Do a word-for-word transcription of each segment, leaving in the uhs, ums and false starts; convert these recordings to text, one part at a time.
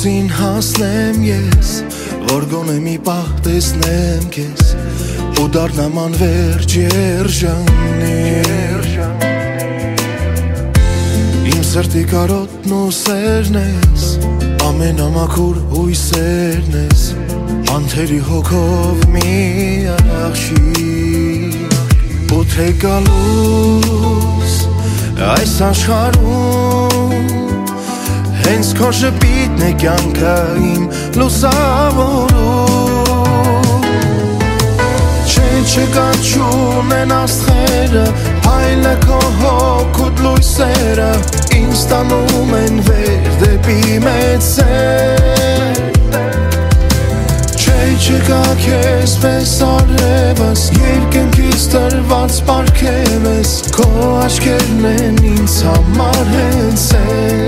Փորձին հասնեմ ես, որ գոնե մի պահ տեսնեմ քեզ ու դառնամ անվերջ երջանի Իմ սրտի կարոտն ու սերն ես, ամենամաքուր հույսերն ես Անթերի հոգով մի աղջիկ ու թե գալուս այս աշխարհում Հենց քո շպիտն է կյանքը իմ լուսավորում Չէ չկա չունեն աստղերը Հայլը քո հոգուտ լույսերը Ինձ տանում են վեր դեպի մեծ սեր Չէ չկա քեզ պես արևս Երկնքից տրված պարգև ես Քո աչքերն են ինձ համար հենց սեր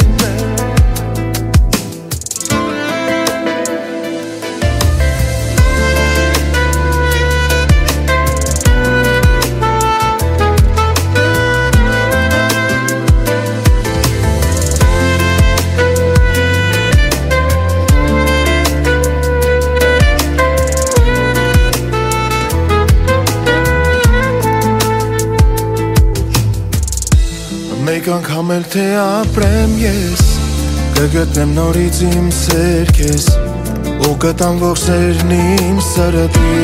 Մեկ անգամ էլ թե ապրեմ ես Կգտնեմ նորից իմ սեր քեզ Ու կտամ ողջ սերն իմ սրտի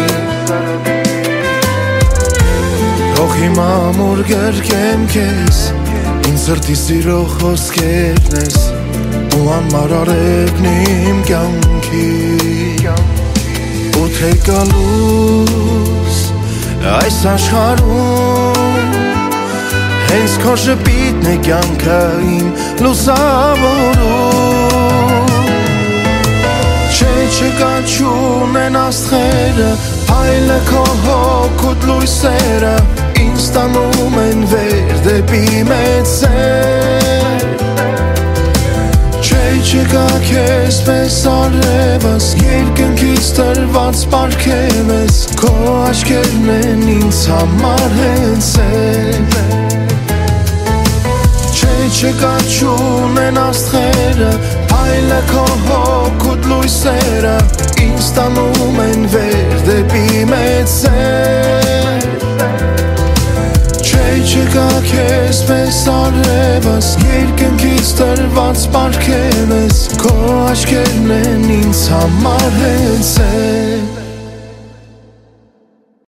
Թող հիմա ամուր գրկեմ քեզ Իմ սրտի սիրո խոսքերն ես Ու անմար արևն իմ կյանքի Ու թե գալուս այս աշխարհում Հենց քո շպիտն է կյանքը իմ լուսավորում Չէ չկա չունեն աստղերը Հայլը քո հոգուտ լույսերը Ինձ տանում են վեր դեպի մեծ սեր Չէ չկա քեզ պես արևս Երկնքից տրված պարգև ես Քո աչքերն են ինձ համար հենց սեր Չկա չունեն աստղերը Հայլը քո հոգուտ լույսերը Ինձ տանում են վեր դեպի մեծ սեր Չէ չկա քեզ պես արևս Երկնքից տրված պարգև ես Քո աչքերն են ինձ համար հենց սեր